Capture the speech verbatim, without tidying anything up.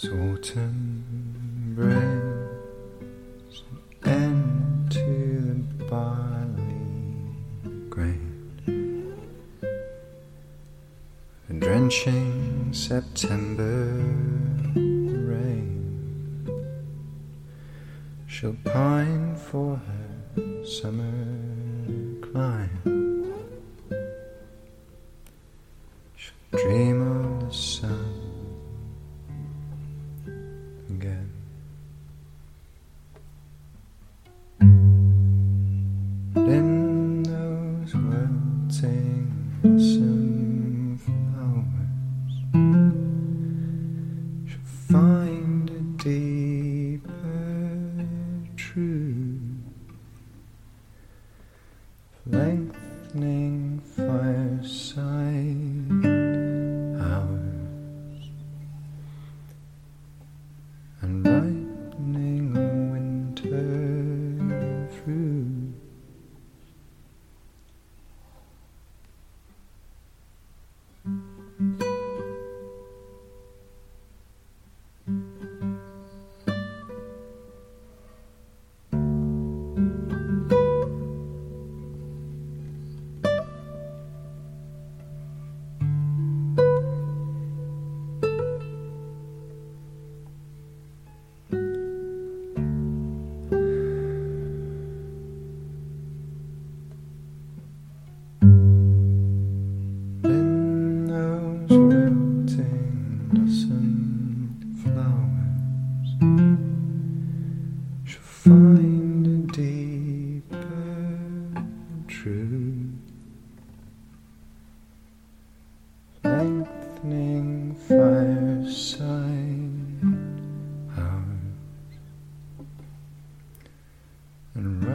Autumn brings an end to the barley grain. A drenching September rain shall pine for her summer clime. She'll dream of the sun again. And in those wilting sunflowers she'll find a deeper truth, lengthening fireside hours and ripening winter fruit. Find a deeper truth, lengthening fireside hours and